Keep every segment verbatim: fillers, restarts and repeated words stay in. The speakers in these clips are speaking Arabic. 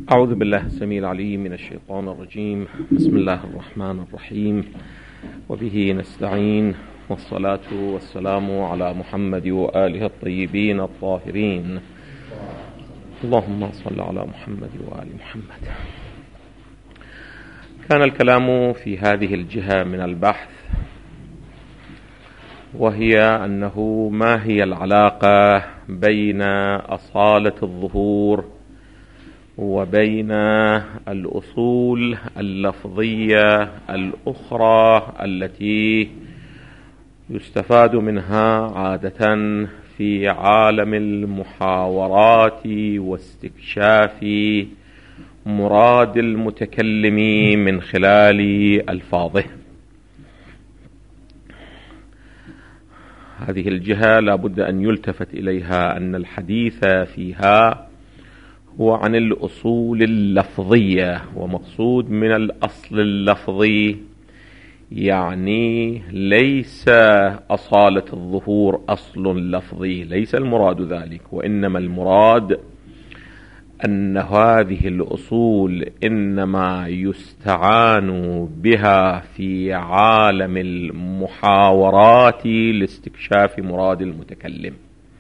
أعوذ بالله السميع العليم من الشيطان الرجيم. بسم الله الرحمن الرحيم، وبه نستعين، والصلاة والسلام على محمد وآله الطيبين الطاهرين. اللهم صل على محمد وآل محمد. كان الكلام في هذه الجهة من البحث، وهي أنه ما هي العلاقة بين أصالة الظهور وبين الأصول اللفظية الأخرى التي يستفاد منها عادة في عالم المحاورات واستكشاف مراد المتكلم من خلال ألفاظه. هذه الجهة لا بد أن يلتفت إليها أن الحديث فيها هو عن الأصول اللفظية، ومقصود من الأصل اللفظي يعني ليس أصالة الظهور أصل لفظي، ليس المراد ذلك، وإنما المراد أن هذه الأصول إنما يستعان بها في عالم المحاورات لاستكشاف مراد المتكلم.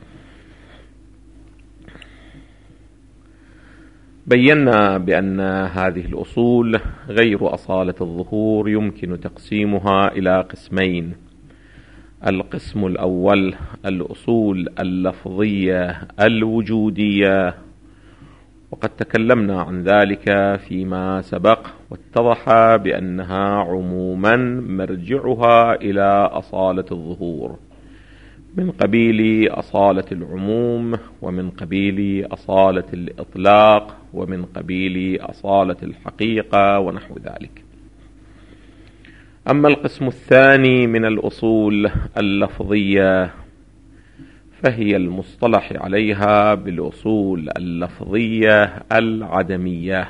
بينا بأن هذه الأصول غير أصالة الظهور يمكن تقسيمها إلى قسمين. القسم الأول الأصول اللفظية الوجودية، وقد تكلمنا عن ذلك فيما سبق، واتضح بأنها عموما مرجعها إلى أصالة الظهور، من قبيل أصالة العموم، ومن قبيل أصالة الإطلاق، ومن قبيل أصالة الحقيقة ونحو ذلك. أما القسم الثاني من الأصول اللفظية فهي المصطلح عليها بالأصول اللفظية العدمية.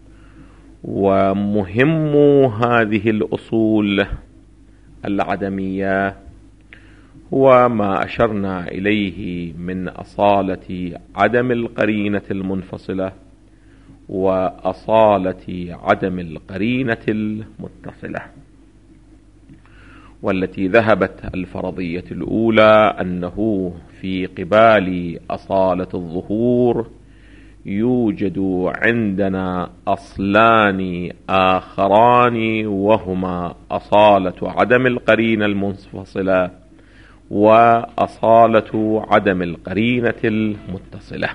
ومهم هذه الأصول العدمية هو ما أشرنا إليه من أصالة عدم القرينة المنفصلة وأصالة عدم القرينة المتصلة، والتي ذهبت الفرضية الأولى أنه في قبال أصالة الظهور يوجد عندنا أصلان آخران، وهما أصالة عدم القرينة المنفصلة وأصالة عدم القرينة المتصلة.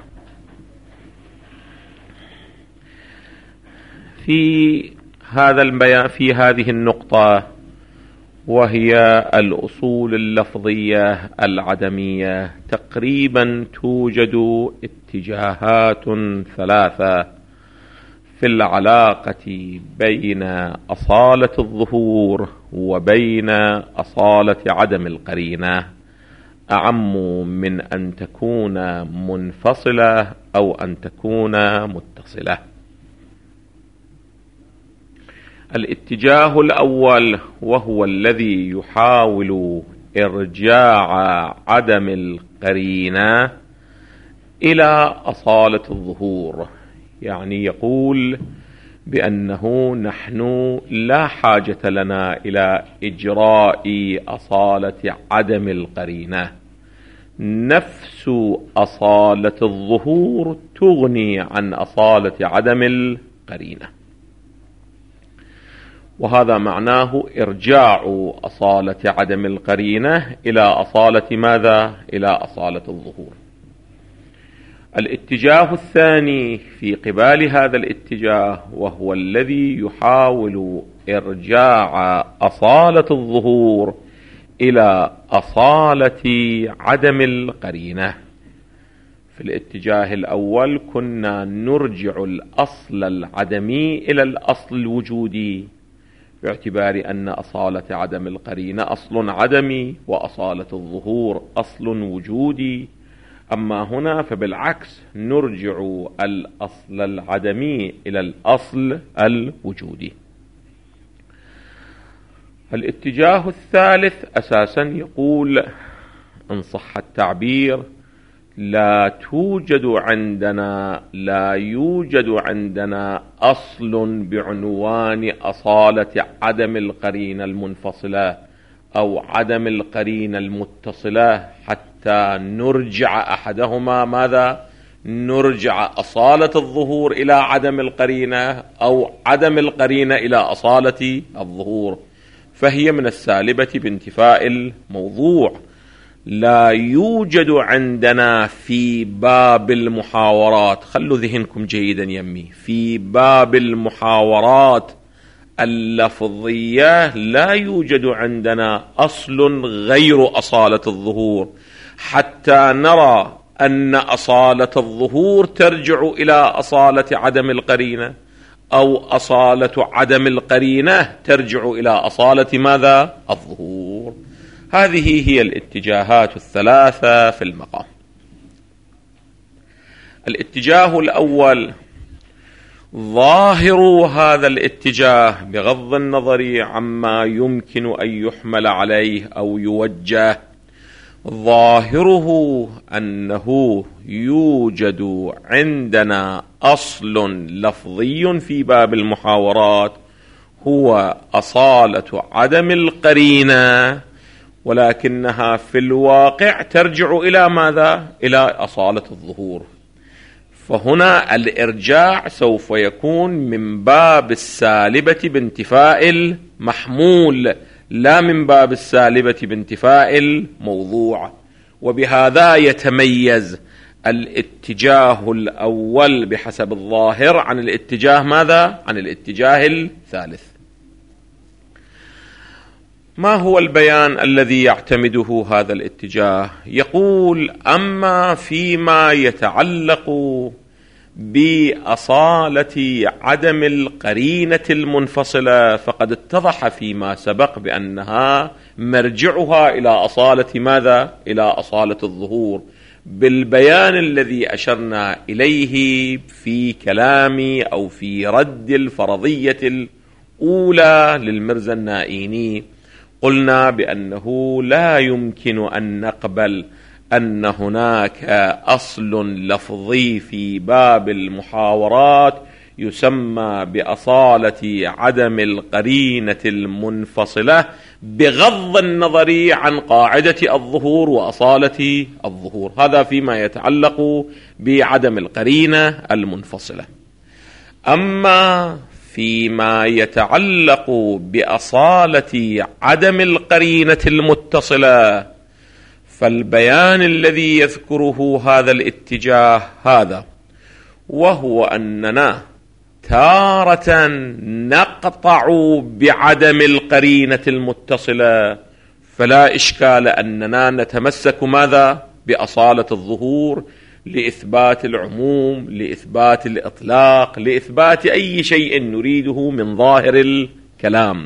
في هذا البيان في هذه النقطة، وهي الأصول اللفظية العدمية، تقريبا توجد اتجاهات ثلاثة في العلاقة بين أصالة الظهور وبين أصالة عدم القرينة، أعم من أن تكون منفصلة أو أن تكون متصلة. الاتجاه الأول وهو الذي يحاول إرجاع عدم القرينة إلى أصالة الظهور، يعني يقول بأنه نحن لا حاجة لنا إلى إجراء أصالة عدم القرينة، نفس أصالة الظهور تغني عن أصالة عدم القرينة. وهذا معناه إرجاع أصالة عدم القرينة إلى أصالة ماذا؟ إلى أصالة الظهور. الاتجاه الثاني في قبال هذا الاتجاه، وهو الذي يحاول إرجاع أصالة الظهور إلى أصالة عدم القرينة. في الاتجاه الأول كنا نرجع الأصل العدمي إلى الأصل الوجودي، باعتبار أن أصالة عدم القرينة أصل عدمي وأصالة الظهور أصل وجودي. أما هنا فبالعكس، نرجع الأصل العدمي إلى الأصل الوجودي. الاتجاه الثالث أساسا يقول إن صح التعبير لا توجد عندنا لا يوجد عندنا أصل بعنوان أصالة عدم القرينة المنفصلة أو عدم القرينة المتصلة حتى نرجع أحدهما ماذا؟ نرجع أصالة الظهور إلى عدم القرينة أو عدم القرينة إلى أصالة الظهور، فهي من السالبة بانتفاء الموضوع. لا يوجد عندنا في باب المحاورات، خلوا ذهنكم جيدا يمي، في باب المحاورات اللفظية لا يوجد عندنا أصل غير أصالة الظهور حتى نرى أن أصالة الظهور ترجع إلى أصالة عدم القرينة أو أصالة عدم القرينة ترجع إلى أصالة ماذا؟ الظهور. هذه هي الاتجاهات الثلاثة في المقام. الاتجاه الأول، ظاهر هذا الاتجاه بغض النظر عما يمكن أن يحمل عليه أو يوجه، ظاهره أنه يوجد عندنا أصل لفظي في باب المحاورات هو أصالة عدم القرينة، ولكنها في الواقع ترجع إلى ماذا؟ إلى أصالة الظهور. فهنا الإرجاع سوف يكون من باب السالبة بانتفاء المحمول لا من باب السالبة بانتفاء الموضوع. وبهذا يتميز الاتجاه الأول بحسب الظاهر عن الاتجاه ماذا؟ عن الاتجاه الثالث. ما هو البيان الذي يعتمده هذا الاتجاه؟ يقول: أما فيما يتعلق بأصالة عدم القرينة المنفصلة فقد اتضح فيما سبق بأنها مرجعها إلى أصالة ماذا؟ إلى أصالة الظهور، بالبيان الذي أشرنا إليه في كلامي أو في رد الفرضية الأولى للمرزا النائيني. قلنا بأنه لا يمكن أن نقبل أن هناك أصل لفظي في باب المحاورات يسمى بأصالة عدم القرينة المنفصلة بغض النظر عن قاعدة الظهور وأصالة الظهور. هذا فيما يتعلق بعدم القرينة المنفصلة. أما فيما يتعلق بأصالة عدم القرينة المتصلة فالبيان الذي يذكره هذا الاتجاه هذا، وهو أننا تارة نقطع بعدم القرينة المتصلة، فلا إشكال أننا نتمسك ماذا؟ بأصالة الظهور لإثبات العموم، لإثبات الإطلاق، لإثبات أي شيء نريده من ظاهر الكلام.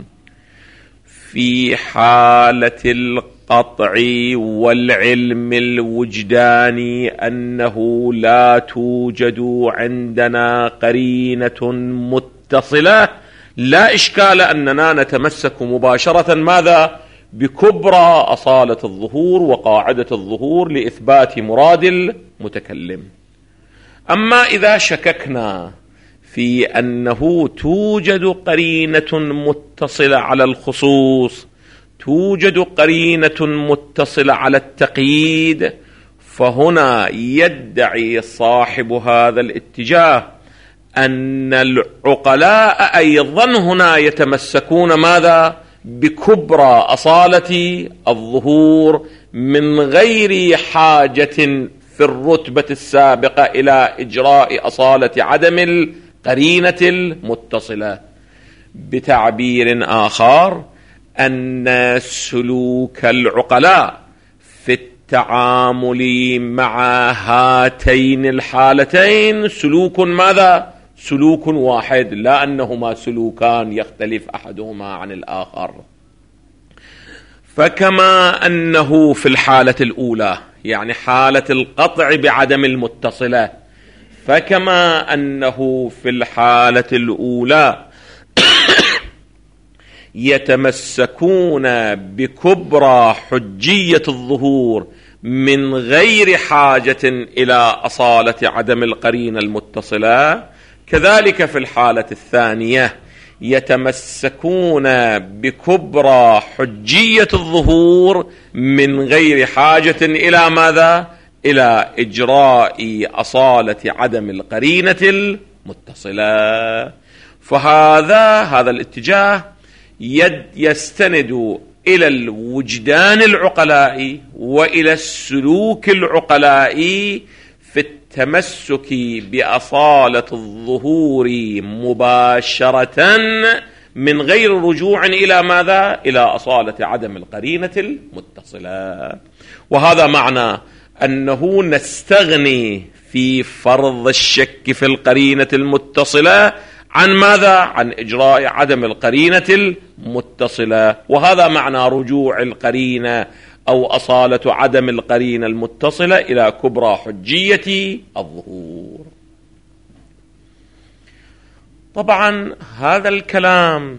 في حالة القطع والعلم الوجداني أنه لا توجد عندنا قرينة متصلة، لا إشكال أننا نتمسك مباشرة ماذا؟ بكبرى أصالة الظهور وقاعدة الظهور لإثبات مراد المتكلم. أما إذا شككنا في أنه توجد قرينة متصلة على الخصوص، توجد قرينة متصلة على التقييد، فهنا يدعي صاحب هذا الاتجاه أن العقلاء أيضا هنا يتمسكون ماذا؟ بكبرى أصالة الظهور من غير حاجة في الرتبة السابقة إلى إجراء أصالة عدم القرينة المتصلة. بتعبير آخر، أن سلوك العقلاء في التعامل مع هاتين الحالتين سلوك ماذا؟ سلوك واحد، لا أنهما سلوكان يختلف أحدهما عن الآخر. فكما أنه في الحالة الأولى يعني حالة القطع بعدم المتصلة، فكما أنه في الحالة الأولى يتمسكون بكبرى حجية الظهور من غير حاجة إلى أصالة عدم القرينة المتصلة، كذلك في الحالة الثانية يتمسكون بكبرى حجية الظهور من غير حاجة إلى ماذا؟ إلى إجراء أصالة عدم القرينة المتصلة. فهذا هذا الاتجاه يستند إلى الوجدان العقلائي وإلى السلوك العقلائي في التمسك بأصالة الظهور مباشرة من غير رجوع إلى ماذا؟ إلى أصالة عدم القرينة المتصلة. وهذا معنى أنه نستغني في فرض الشك في القرينة المتصلة عن ماذا؟ عن إجراء عدم القرينة المتصلة. وهذا معنى رجوع القرينة أو أصالة عدم القرينة المتصلة إلى كبرى حجية الظهور. طبعا هذا الكلام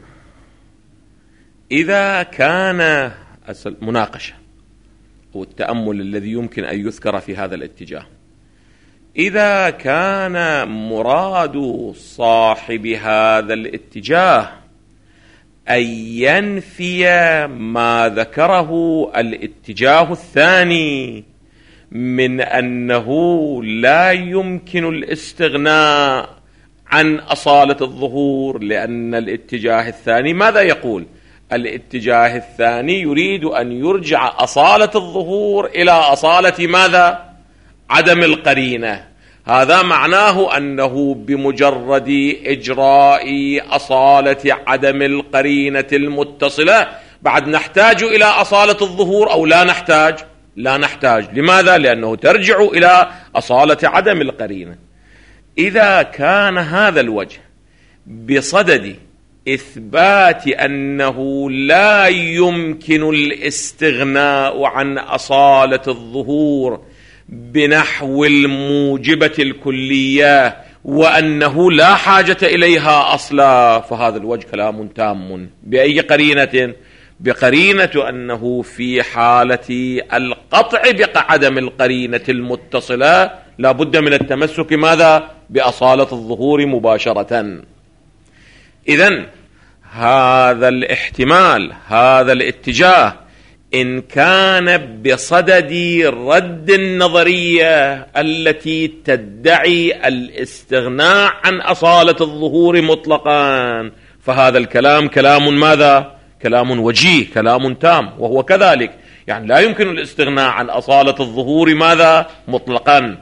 إذا كان مناقشة أو التأمل الذي يمكن أن يذكر في هذا الاتجاه، إذا كان مراد صاحب هذا الاتجاه أن ينفي ما ذكره الاتجاه الثاني من أنه لا يمكن الاستغناء عن أصالة الظهور، لأن الاتجاه الثاني ماذا يقول؟ الاتجاه الثاني يريد أن يرجع أصالة الظهور إلى أصالة ماذا؟ عدم القرينة. هذا معناه أنه بمجرد إجراء أصالة عدم القرينة المتصلة بعد نحتاج إلى أصالة الظهور أو لا نحتاج؟ لا نحتاج. لماذا؟ لأنه ترجع إلى أصالة عدم القرينة. إذا كان هذا الوجه بصدد إثبات أنه لا يمكن الاستغناء عن أصالة الظهور بنحو الموجبة الكلية وأنه لا حاجة إليها أصلا، فهذا الوجه كلام تام. بأي قرينة؟ بقرينة أنه في حالة القطع بعدم القرينة المتصلة لا بد من التمسك ماذا؟ بأصالة الظهور مباشرة. إذن هذا الاحتمال، هذا الاتجاه، إن كان بصدد رد النظرية التي تدعي الاستغناء عن أصالة الظهور مطلقا، فهذا الكلام كلام ماذا؟ كلام وجيه، كلام تام. وهو كذلك، يعني لا يمكن الاستغناء عن أصالة الظهور ماذا؟ مطلقا.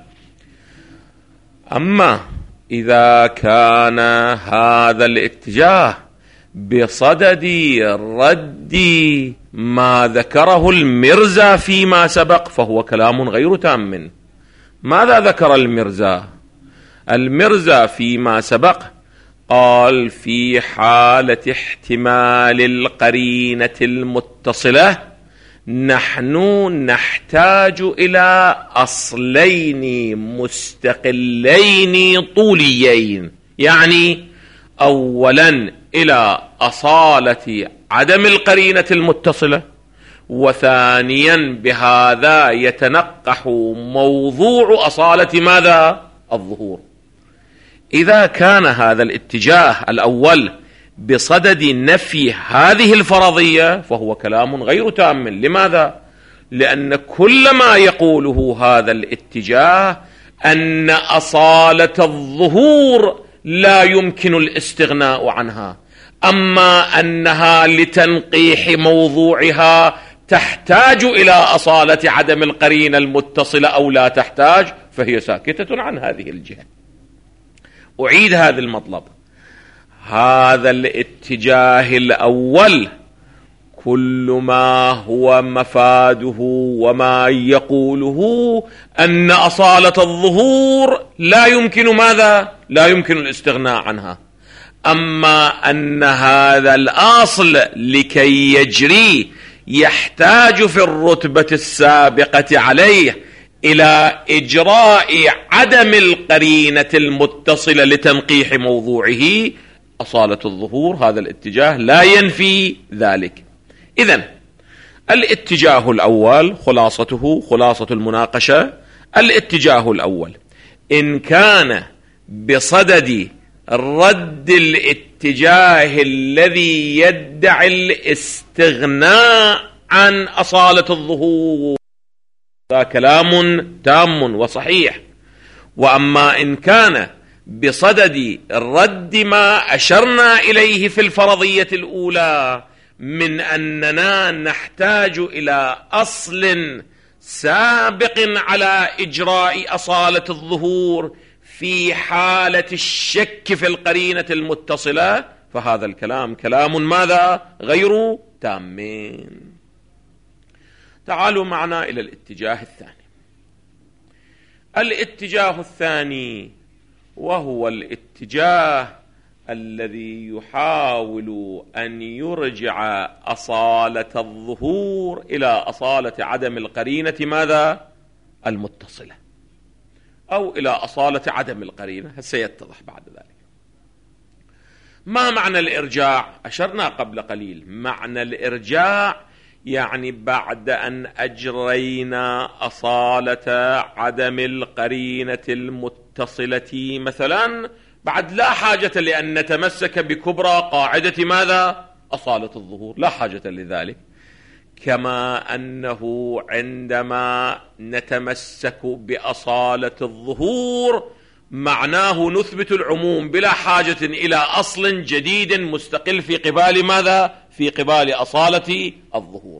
أما إذا كان هذا الاتجاه بصدد رد ما ذكره المرزا فيما سبق فهو كلام غير تام. ماذا ذكر المرزا؟ المرزا فيما سبق قال في حالة احتمال القرينة المتصلة نحن نحتاج إلى أصلين مستقلين طوليين، يعني أولا إلى أصالة عدم القرينة المتصلة، وثانيا بهذا يتنقح موضوع أصالة ماذا؟ الظهور. إذا كان هذا الاتجاه الأول بصدد نفي هذه الفرضية فهو كلام غير تام. لماذا؟ لأن كل ما يقوله هذا الاتجاه أن أصالة الظهور لا يمكن الاستغناء عنها، أما أنها لتنقيح موضوعها تحتاج إلى أصالة عدم القرينة المتصلة أو لا تحتاج، فهي ساكتة عن هذه الجهة. أعيد هذا المطلب. هذا الاتجاه الأول كل ما هو مفاده وما يقوله أن أصالة الظهور لا يمكن ماذا؟ لا يمكن الاستغناء عنها. أما أن هذا الأصل لكي يجري يحتاج في الرتبة السابقة عليه إلى إجراء عدم القرينة المتصلة لتنقيح موضوعه أصالة الظهور، هذا الاتجاه لا ينفي ذلك. إذن الاتجاه الأول خلاصته خلاصة المناقشة: الاتجاه الأول إن كان بصدد رد الاتجاه الذي يدعي الاستغناء عن أصالة الظهور، هذا كلام تام وصحيح. وأما إن كان بصدد رد ما أشرنا إليه في الفرضية الأولى من أننا نحتاج إلى أصل سابق على إجراء أصالة الظهور في حالة الشك في القرينة المتصلة، فهذا الكلام كلام ماذا؟ غير تامين. تعالوا معنا إلى الاتجاه الثاني. الاتجاه الثاني وهو الاتجاه الذي يحاول أن يرجع أصالة الظهور إلى أصالة عدم القرينة ماذا؟ المتصلة، أو إلى أصالة عدم القرينة، سيتضح بعد ذلك. ما معنى الإرجاع؟ أشرنا قبل قليل معنى الإرجاع يعني بعد أن أجرينا أصالة عدم القرينة المتصلة مثلا، بعد لا حاجة لأن نتمسك بكبرى قاعدة ماذا؟ أصالة الظهور، لا حاجة لذلك. كما أنه عندما نتمسك بأصالة الظهور معناه نثبت العموم بلا حاجة إلى أصل جديد مستقل في قبال ماذا؟ في قبال أصالة الظهور.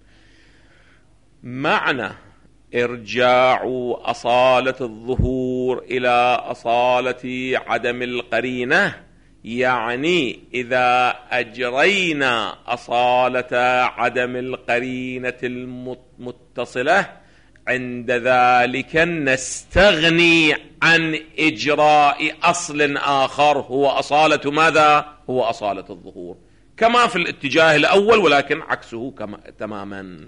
معنى إرجاع أصالة الظهور إلى أصالة عدم القرينة يعني إذا أجرينا أصالة عدم القرينة المتصلة عند ذلك نستغني عن إجراء أصل آخر هو أصالة ماذا؟ هو أصالة الظهور، كما في الاتجاه الأول ولكن عكسه كما تماما.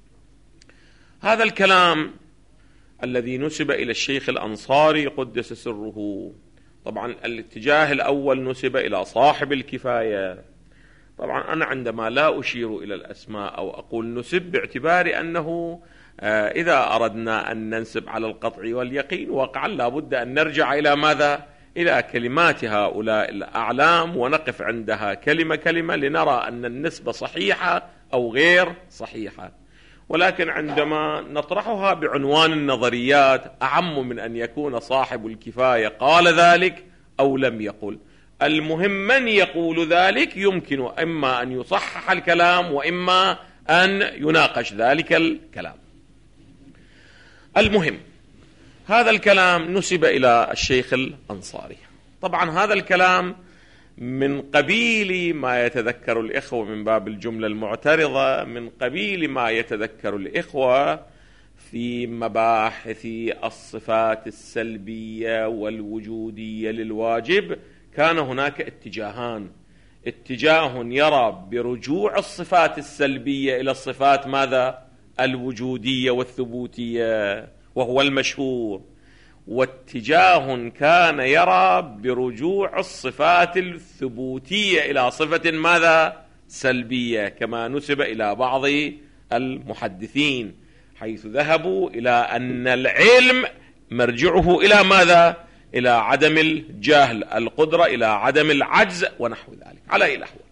هذا الكلام الذي نسب إلى الشيخ الأنصاري قدس سره، طبعا الاتجاه الأول نسب إلى صاحب الكفاية. طبعا أنا عندما لا أشير إلى الأسماء أو أقول نسب باعتبار أنه إذا أردنا أن ننسب على القطع واليقين وقعا لابد أن نرجع إلى ماذا؟ إلى كلمات هؤلاء الأعلام ونقف عندها كلمة كلمة لنرى أن النسبة صحيحة أو غير صحيحة. ولكن عندما نطرحها بعنوان النظريات أعم من أن يكون صاحب الكفاية قال ذلك أو لم يقل. المهم من يقول ذلك يمكن إما أن يصحح الكلام وإما أن يناقش ذلك الكلام. المهم هذا الكلام نسب إلى الشيخ الأنصاري. طبعا هذا الكلام من قبيل ما يتذكر الإخوة من باب الجملة المعترضة، من قبيل ما يتذكر الإخوة في مباحث الصفات السلبية والوجودية للواجب. كان هناك اتجاهان: اتجاه يرى برجوع الصفات السلبية إلى الصفات ماذا؟ الوجودية والثبوتية وهو المشهور، واتجاه كان يرى برجوع الصفات الثبوتية إلى صفة ماذا؟ سلبية، كما نسب إلى بعض المحدثين حيث ذهبوا إلى أن العلم مرجعه إلى ماذا؟ إلى عدم الجهل، القدرة إلى عدم العجز ونحو ذلك. على أي الأحوال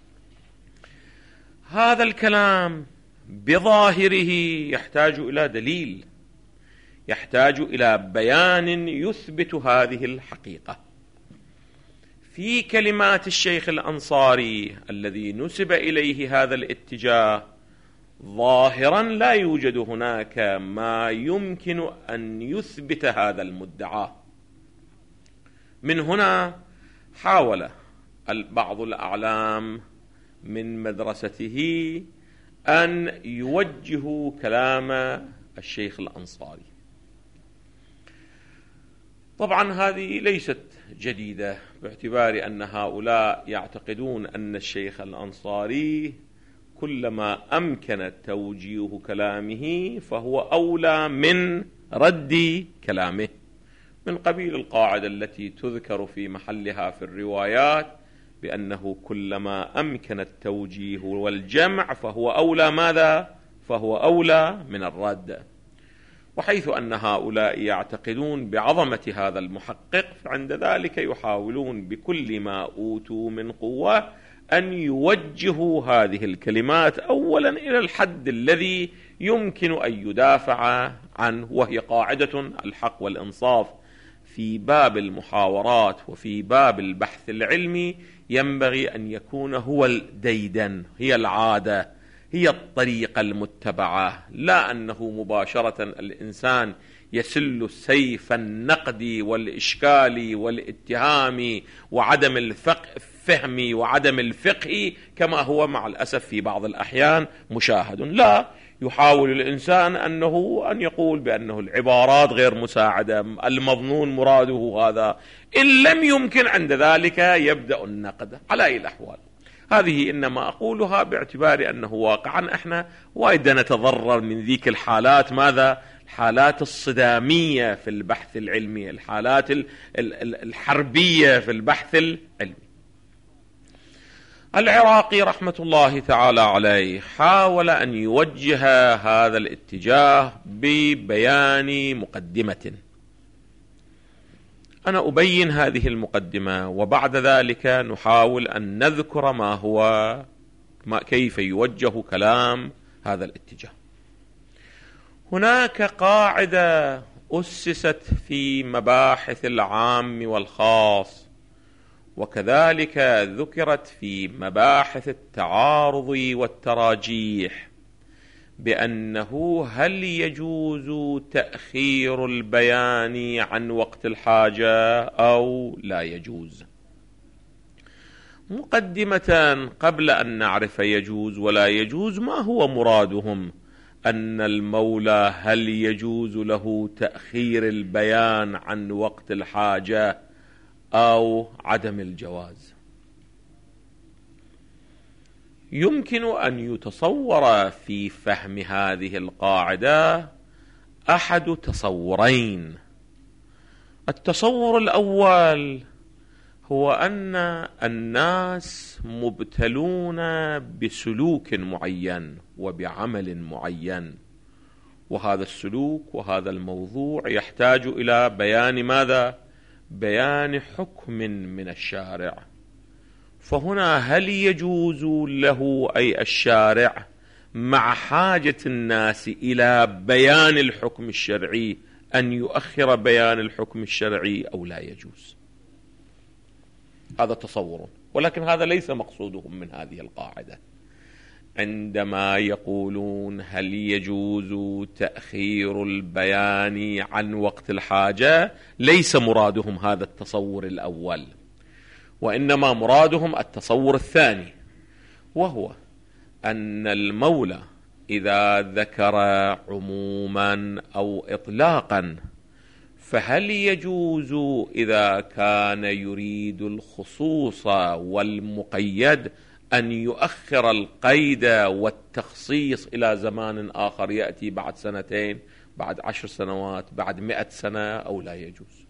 هذا الكلام بظاهره يحتاج إلى دليل، يحتاج إلى بيان يثبت هذه الحقيقة. في كلمات الشيخ الأنصاري الذي نسب إليه هذا الاتجاه ظاهرا لا يوجد هناك ما يمكن أن يثبت هذا المدعى. من هنا حاول بعض الأعلام من مدرسته أن يوجهوا كلام الشيخ الأنصاري. طبعا هذه ليست جديدة باعتبار أن هؤلاء يعتقدون أن الشيخ الأنصاري كلما أمكن توجيه كلامه فهو أولى من رد كلامه، من قبيل القاعدة التي تذكر في محلها في الروايات: بأنه كلما أمكن التوجيه والجمع فهو أولى ماذا؟ فهو أولى من الرد. وحيث أن هؤلاء يعتقدون بعظمة هذا المحقق، فعند ذلك يحاولون بكل ما أوتوا من قوة أن يوجهوا هذه الكلمات أولا إلى الحد الذي يمكن أن يدافع عنه، وهي قاعدة الحق والإنصاف. في باب المحاورات وفي باب البحث العلمي ينبغي أن يكون هو الديدن، هي العادة، هي الطريقة المتبعة، لا أنه مباشرة الإنسان يسل سيف النقد والإشكال والاتهام وعدم الفهم وعدم الفقه كما هو مع الأسف في بعض الأحيان مشاهد. لا، يحاول الإنسان أنه أن يقول بأنه العبارات غير مساعدة، المظنون مراده هذا، إن لم يمكن عند ذلك يبدأ النقد. على أي الأحوال هذه إنما أقولها باعتبار أنه واقعا إحنا وايد نتضرر من ذيك الحالات، ماذا؟ الحالات الصدامية في البحث العلمي، الحالات الحربية في البحث العلمي. العراقي رحمة الله تعالى عليه حاول أن يوجه هذا الاتجاه ببيان مقدمة. أنا أبين هذه المقدمة وبعد ذلك نحاول أن نذكر ما هو ما كيف يوجه كلام هذا الاتجاه. هناك قاعدة أسست في مباحث العام والخاص، وكذلك ذكرت في مباحث التعارض والتراجيح، بأنه هل يجوز تأخير البيان عن وقت الحاجة أو لا يجوز. مقدمة قبل أن نعرف يجوز ولا يجوز، ما هو مرادهم؟ أن المولى هل يجوز له تأخير البيان عن وقت الحاجة أو عدم الجواز؟ يمكن أن يتصور في فهم هذه القاعدة أحد تصورين. التصور الأول هو أن الناس مبتلون بسلوك معين وبعمل معين، وهذا السلوك وهذا الموضوع يحتاج إلى بيان ماذا؟ بيان حكم من الشارع. فهنا هل يجوز له أي الشارع مع حاجة الناس إلى بيان الحكم الشرعي أن يؤخر بيان الحكم الشرعي أو لا يجوز؟ هذا تصور، ولكن هذا ليس مقصودهم من هذه القاعدة. عندما يقولون هل يجوز تأخير البيان عن وقت الحاجة، ليس مرادهم هذا التصور الأول، وإنما مرادهم التصور الثاني، وهو أن المولى إذا ذكر عموما أو إطلاقا، فهل يجوز إذا كان يريد الخصوص والمقيد أن يؤخر القيد والتخصيص إلى زمان آخر يأتي بعد سنتين، بعد عشر سنوات، بعد مئة سنة، أو لا يجوز؟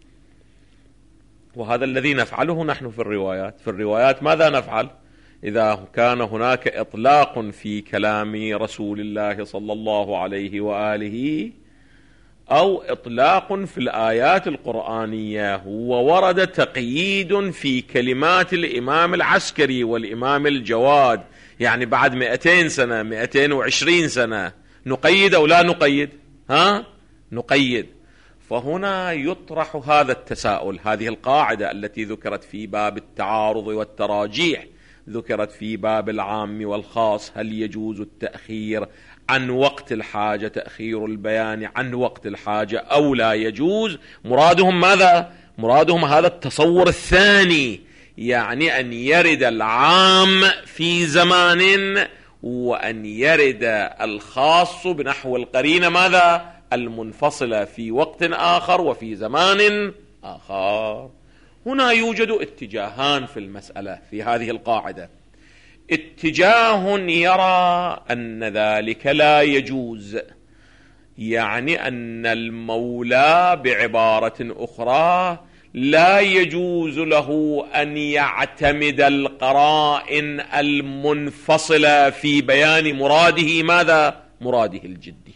وهذا الذي نفعله نحن في الروايات. في الروايات ماذا نفعل؟ إذا كان هناك إطلاق في كلام رسول الله صلى الله عليه وآله أو إطلاق في الآيات القرآنية وورد تقييد في كلمات الإمام العسكري والإمام الجواد، يعني بعد مئتين سنة، مئتين وعشرين سنة، نقيد أو لا نقيد؟ ها؟ نقيد. فهنا يطرح هذا التساؤل. هذه القاعدة التي ذكرت في باب التعارض والتراجيح ذكرت في باب العام والخاص، هل يجوز التأخير عن وقت الحاجة، تأخير البيان عن وقت الحاجة أو لا يجوز؟ مرادهم ماذا؟ مرادهم هذا التصور الثاني، يعني أن يرد العام في زمان وأن يرد الخاص بنحو القرينة ماذا؟ المنفصلة في وقت آخر وفي زمان آخر. هنا يوجد اتجاهان في المسألة في هذه القاعدة. اتجاه يرى أن ذلك لا يجوز، يعني أن المولى بعبارة أخرى لا يجوز له أن يعتمد القرائن المنفصلة في بيان مراده ماذا؟ مراده الجدي.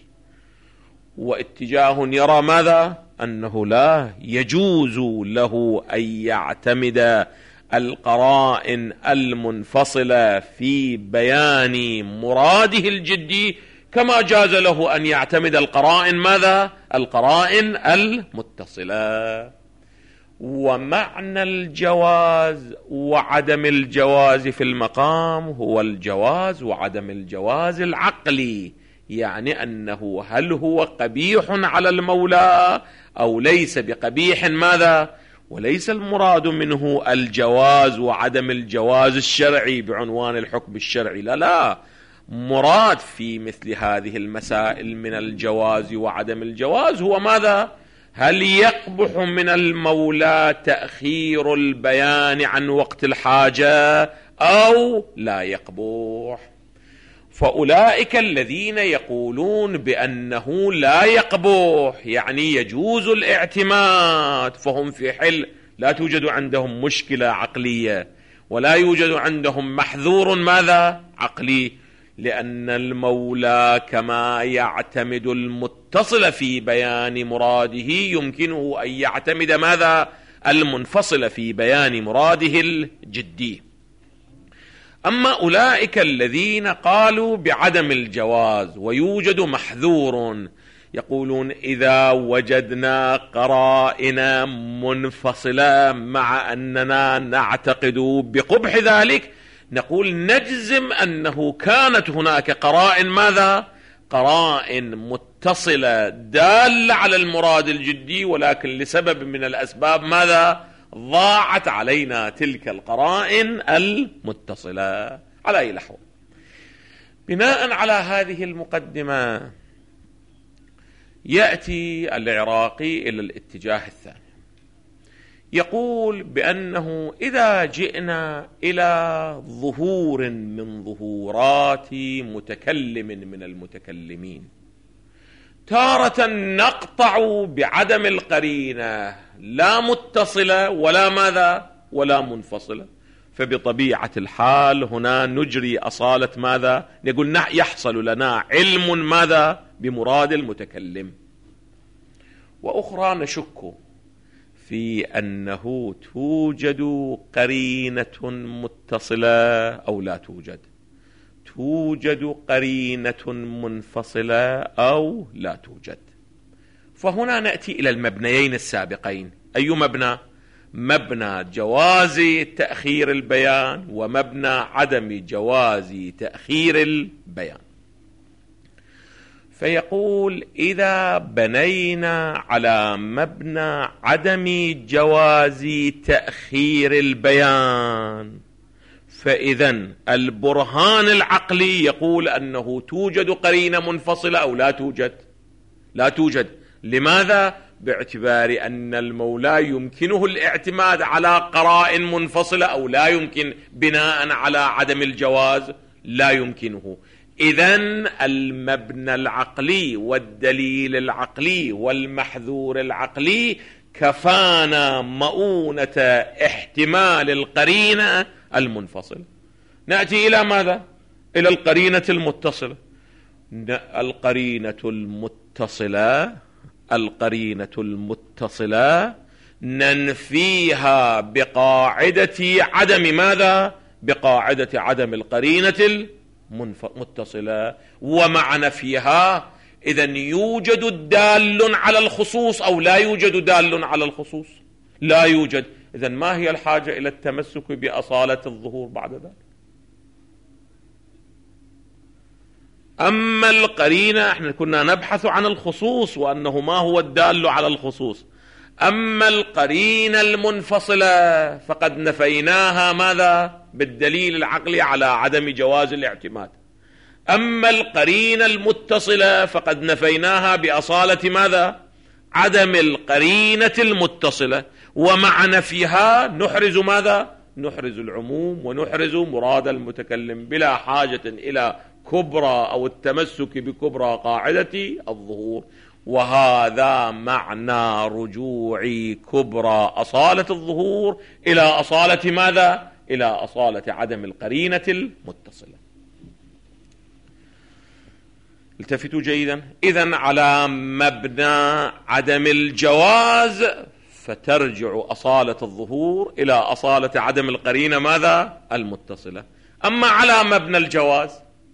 واتجاه يرى ماذا؟ أنه لا يجوز له أن يعتمد القرائن المنفصلة في بيان مراده الجدي كما جاز له أن يعتمد القرائن ماذا؟ القرائن المتصلة. ومعنى الجواز وعدم الجواز في المقام هو الجواز وعدم الجواز العقلي، يعني أنه هل هو قبيح على المولى أو ليس بقبيح ماذا؟ وليس المراد منه الجواز وعدم الجواز الشرعي بعنوان الحكم الشرعي، لا لا، مراد في مثل هذه المسائل من الجواز وعدم الجواز هو ماذا؟ هل يقبح من المولى تأخير البيان عن وقت الحاجة أو لا يقبح؟ فأولئك الذين يقولون بأنه لا يقبح يعني يجوز الاعتماد، فهم في حل لا توجد عندهم مشكلة عقلية ولا يوجد عندهم محذور ماذا؟ عقلي، لأن المولى كما يعتمد المتصل في بيان مراده يمكنه أن يعتمد ماذا؟ المنفصل في بيان مراده الجدي. أما أولئك الذين قالوا بعدم الجواز ويوجد محذور، يقولون إذا وجدنا قرائن منفصلة مع أننا نعتقد بقبح ذلك نقول نجزم أنه كانت هناك قرائن ماذا؟ قرائن متصلة دالة على المراد الجدي، ولكن لسبب من الأسباب ماذا؟ ضاعت علينا تلك القرائن المتصلة. على أي نحو، بناء على هذه المقدمة يأتي العراقي إلى الاتجاه الثاني، يقول بأنه إذا جئنا إلى ظهور من ظهورات متكلم من المتكلمين تارة نقطع بعدم القرينة لا متصلة ولا ماذا؟ ولا منفصلة، فبطبيعة الحال هنا نجري أصالة ماذا؟ نقول يحصل لنا علم ماذا؟ بمراد المتكلم. وأخرى نشك في أنه توجد قرينة متصلة أو لا توجد، توجد قرينة منفصلة أو لا توجد. فهنا نأتي إلى المبنيين السابقين. أي مبنى؟ مبنى جواز تأخير البيان ومبنى عدم جواز تأخير البيان. فيقول إذا بنينا على مبنى عدم جواز تأخير البيان فإذن البرهان العقلي يقول أنه توجد قرينة منفصلة أو لا توجد؟ لا توجد. لماذا؟ باعتبار أن المولى يمكنه الاعتماد على قرائن منفصلة أو لا يمكن بناء على عدم الجواز؟ لا يمكنه. إذن المبنى العقلي والدليل العقلي والمحذور العقلي كفانا مؤونة احتمال القرينة المنفصلة. نأتي إلى ماذا؟ إلى القرينة المتصلة. القرينة المتصلة القرينة المتصلة ننفيها بقاعدة عدم ماذا؟ بقاعدة عدم القرينة المتصلة. ومع نفيها إذن يوجد الدال على الخصوص أو لا يوجد دال على الخصوص؟ لا يوجد. إذن ما هي الحاجة إلى التمسك بأصالة الظهور بعد ذلك؟ أما القرينة احنا كنا نبحث عن الخصوص وأنه ما هو الدال على الخصوص. أما القرينة المنفصلة فقد نفيناها ماذا؟ بالدليل العقلي على عدم جواز الاعتماد. أما القرينة المتصلة فقد نفيناها بأصالة ماذا؟ عدم القرينة المتصلة. ومع نفيها نحرز ماذا؟ نحرز العموم ونحرز مراد المتكلم بلا حاجة إلى كبرى أو التمسك بكبرى قاعدة الظهور. وهذا معنى رجوع كبرى أصالة الظهور إلى أصالة ماذا؟ إلى أصالة عدم القرينة المتصلة. التفتوا جيدا. إذن على مبنى عدم الجواز فترجع أصالة الظهور إلى أصالة عدم القرينة ماذا؟ المتصلة. أما على مبنى الجواز،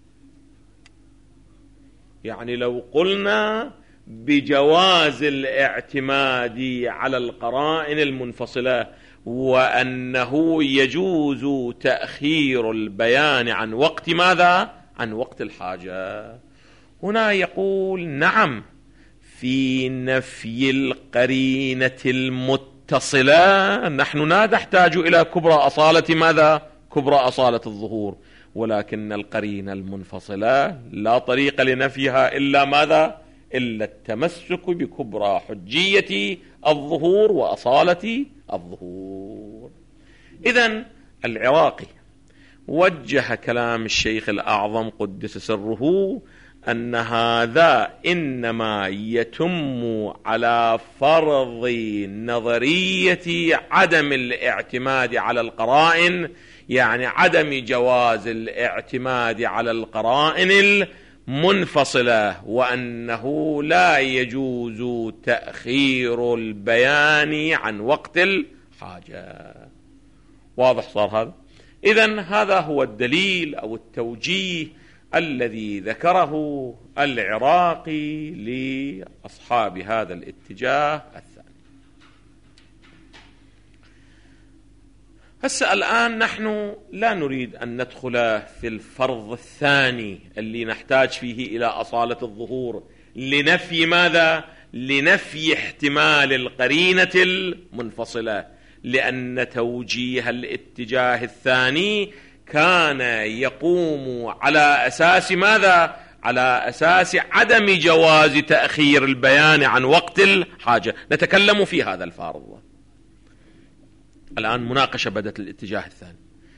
يعني لو قلنا بجواز الاعتماد على القرائن المنفصلة وأنه يجوز تأخير البيان عن وقت ماذا؟ عن وقت الحاجة، هنا يقول نعم، في نفي القرينة المتصلة نحن لا نحتاج إلى كبرى أصالة ماذا؟ كبرى أصالة الظهور، ولكن القرينة المنفصلة لا طريق لنفيها إلا ماذا؟ إلا التمسك بكبرى حجية الظهور وأصالة الظهور. إذن العراقي وجه كلام الشيخ الأعظم قدس سره أن هذا إنما يتم على فرض نظرية عدم الاعتماد على القرائن، يعني عدم جواز الاعتماد على القرائن المنفصلة، وأنه لا يجوز تأخير البيان عن وقت الحاجة. واضح صار هذا؟ إذن هذا هو الدليل أو التوجيه الذي ذكره العراقي لأصحاب هذا الاتجاه الثاني. هسه الآن نحن لا نريد أن ندخل في الفرض الثاني اللي نحتاج فيه إلى أصالة الظهور لنفي ماذا؟ لنفي احتمال القرينة المنفصلة، لأن توجيه الاتجاه الثاني كان يقوم على أساس ماذا؟ على أساس عدم جواز تأخير البيان عن وقت الحاجة. نتكلم في هذا الفارض. الآن مناقشة بدت الاتجاه الثاني.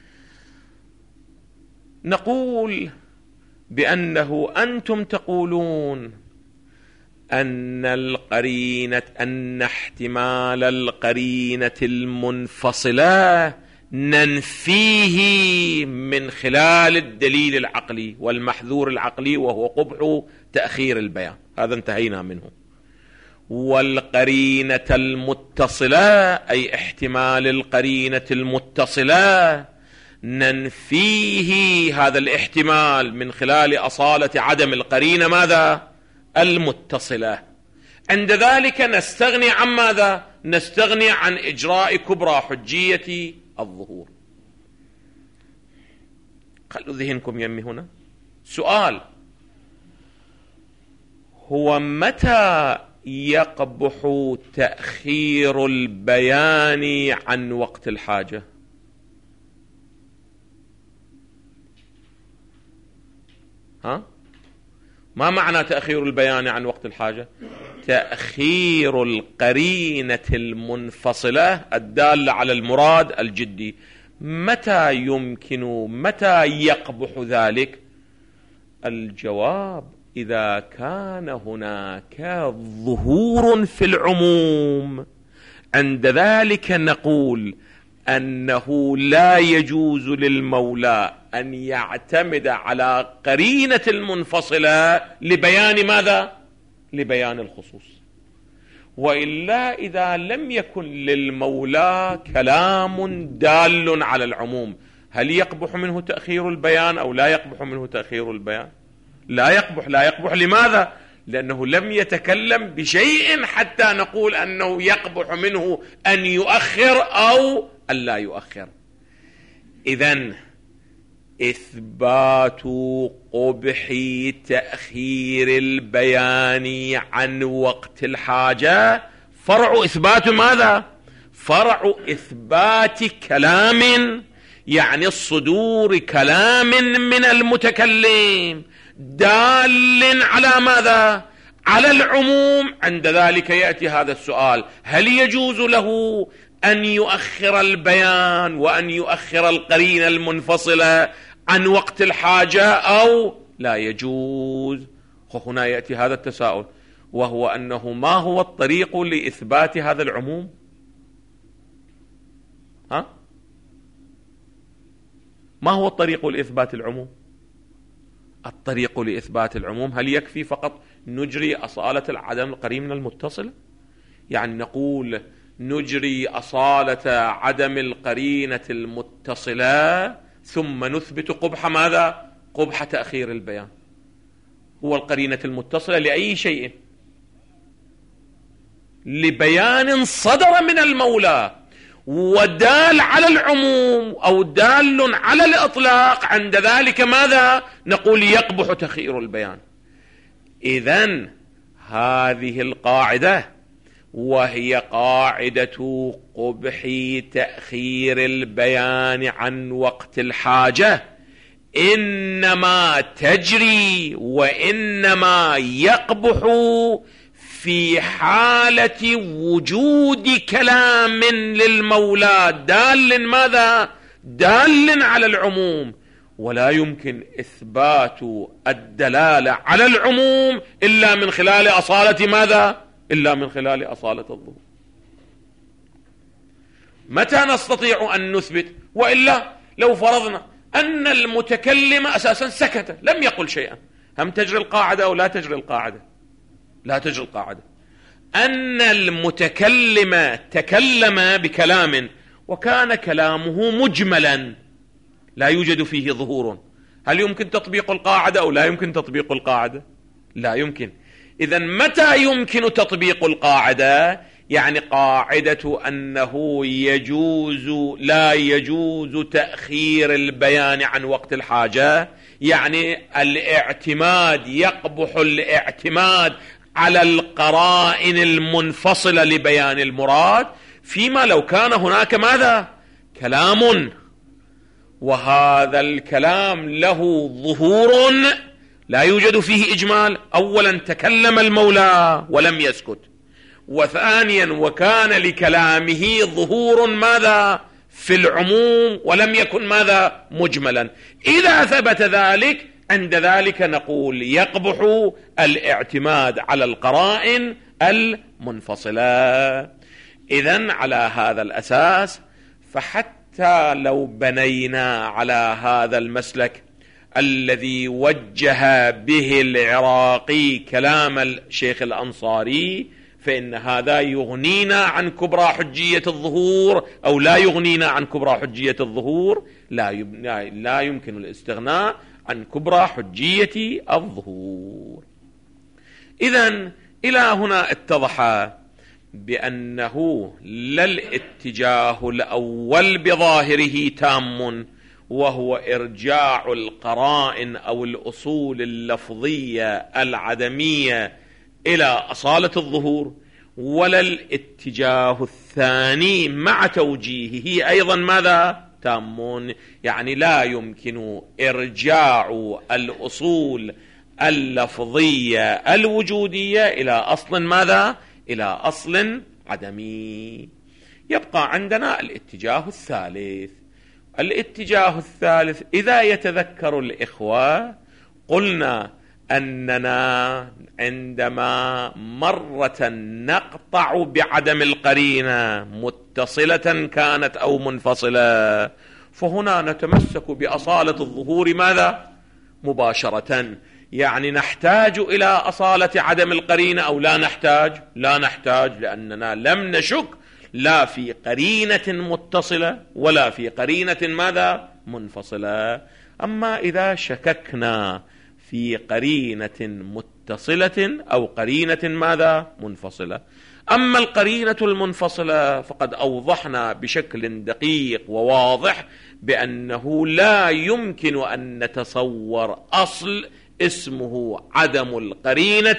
نقول بأنه أنتم تقولون أن القرينة أن احتمال القرينة المنفصلة ننفيه من خلال الدليل العقلي والمحذور العقلي وهو قبح تأخير البيان، هذا انتهينا منه. والقرينة المتصلة أي احتمال القرينة المتصلة ننفيه هذا الاحتمال من خلال أصالة عدم القرينة ماذا؟ المتصلة. عند ذلك نستغني عن ماذا؟ نستغني عن إجراء كبرى حجية الظهور. خلوا ذهنكم يمي هنا. سؤال: هو متى يقبح تأخير البيان عن وقت الحاجة؟ ها؟ ما معنى تأخير البيان عن وقت الحاجة؟ تأخير القرينة المنفصلة الدالة على المراد الجدي. متى يمكن، متى يقبح ذلك؟ الجواب: إذا كان هناك ظهور في العموم، عند ذلك نقول أنه لا يجوز للمولى أن يعتمد على قرينة المنفصلة لبيان ماذا؟ لبيان الخصوص. وإلا إذا لم يكن للمولى كلام دال على العموم، هل يقبح منه تأخير البيان أو لا يقبح منه تأخير البيان؟ لا يقبح. لا يقبح لماذا؟ لأنه لم يتكلم بشيء حتى نقول أنه يقبح منه أن يؤخر أو أن لا يؤخر. إذن إثبات قبح تأخير البيان عن وقت الحاجة فرع إثبات ماذا؟ فرع إثبات كلام، يعني الصدور كلام من المتكلم دال على ماذا؟ على العموم. عند ذلك يأتي هذا السؤال: هل يجوز له أن يؤخر البيان وأن يؤخر القرينة المنفصلة عن وقت الحاجة أو لا يجوز؟ هنا يأتي هذا التساؤل: وهو أنه ما هو الطريق لإثبات هذا العموم؟ ها؟ ما هو الطريق لإثبات العموم؟ الطريق لإثبات العموم هل يكفي فقط نجري أصالة العدم القرين من المتصلة؟ يعني نقول نجري أصالة عدم القرينة المتصلة ثم نثبت قبح ماذا؟ قبح تأخير البيان. هو القرينة المتصلة لأي شيء؟ لبيان صدر من المولى ودال على العموم أو دال على الإطلاق، عند ذلك ماذا؟ نقول يقبح تأخير البيان. إذن هذه القاعدة وهي قاعدة قبح تأخير البيان عن وقت الحاجة إنما تجري وإنما يقبح في حالة وجود كلام للمولى دال ماذا؟ دال على العموم، ولا يمكن إثبات الدلالة على العموم إلا من خلال أصالة ماذا؟ إلا من خلال أصالة الظهور. متى نستطيع أن نثبت؟ وإلا لو فرضنا أن المتكلم أساسا سكت لم يقل شيئا، هم تجري القاعدة أو لا تجري القاعدة؟ لا تجري القاعدة. أن المتكلم تكلم بكلام وكان كلامه مجملا لا يوجد فيه ظهور، هل يمكن تطبيق القاعدة أو لا يمكن تطبيق القاعدة؟ لا يمكن. إذن متى يمكن تطبيق القاعدة؟ يعني قاعدة أنه يجوز لا يجوز تأخير البيان عن وقت الحاجة، يعني الاعتماد يقبح الاعتماد على القرائن المنفصلة لبيان المراد، فيما لو كان هناك ماذا؟ كلام وهذا الكلام له ظهور لا يوجد فيه إجمال. أولا تكلم المولى ولم يسكت، وثانيا وكان لكلامه ظهور ماذا؟ في العموم ولم يكن ماذا؟ مجملا. إذا ثبت ذلك عند ذلك نقول يقبح الاعتماد على القرائن المنفصلة. إذن على هذا الأساس فحتى لو بنينا على هذا المسلك الذي وجه به العراقي كلام الشيخ الأنصاري فإن هذا يغنينا عن كبرى حجية الظهور أو لا يغنينا عن كبرى حجية الظهور؟ لا, لا يمكن الاستغناء عن كبرى حجية الظهور. إذن إلى هنا اتضح بأنه لا الاتجاه الأول بظاهره تام وهو إرجاع القرائن أو الأصول اللفظية العدمية إلى أصالة الظهور، ولا الاتجاه الثاني مع توجيهه أيضا ماذا؟ تام، يعني لا يمكن إرجاع الأصول اللفظية الوجودية إلى أصل ماذا؟ إلى أصل عدمي. يبقى عندنا الاتجاه الثالث. الاتجاه الثالث إذا يتذكر الإخوة قلنا أننا عندما مرة نقطع بعدم القرينة متصلة كانت أو منفصلة، فهنا نتمسك بأصالة الظهور ماذا؟ مباشرة. يعني نحتاج إلى أصالة عدم القرينة أو لا نحتاج؟ لا نحتاج، لأننا لم نشك لا في قرينة متصلة ولا في قرينة ماذا؟ منفصلة. أما إذا شككنا في قرينة متصلة أو قرينة ماذا؟ منفصلة. أما القرينة المنفصلة فقد أوضحنا بشكل دقيق وواضح بأنه لا يمكن أن نتصور أصل اسمه عدم القرينة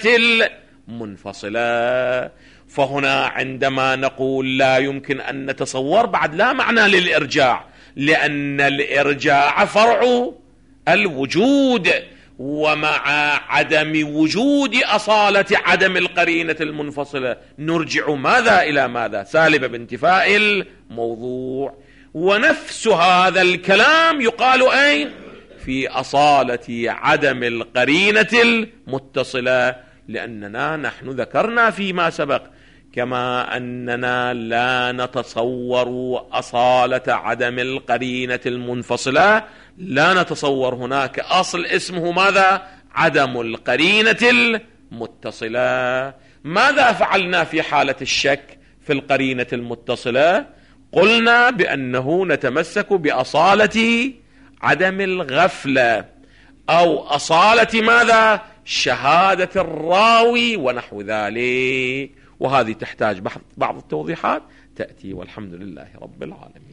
المنفصلة. فهنا عندما نقول لا يمكن أن نتصور بعد لا معنى للإرجاع، لأن الإرجاع فرع الوجود، ومع عدم وجود أصالة عدم القرينة المنفصلة نرجع ماذا إلى ماذا؟ سالب بانتفاء الموضوع. ونفس هذا الكلام يقال أين؟ في أصالة عدم القرينة المتصلة. لأننا نحن ذكرنا فيما سبق كما أننا لا نتصور أصالة عدم القرينة المنفصلة، لا نتصور هناك أصل اسمه ماذا؟ عدم القرينة المتصلة. ماذا فعلنا في حالة الشك في القرينة المتصلة؟ قلنا بأنه نتمسك بأصالة عدم الغفلة أو أصالة ماذا؟ شهادة الراوي ونحو ذلك، وهذه تحتاج بعض التوضيحات تأتي، والحمد لله رب العالمين.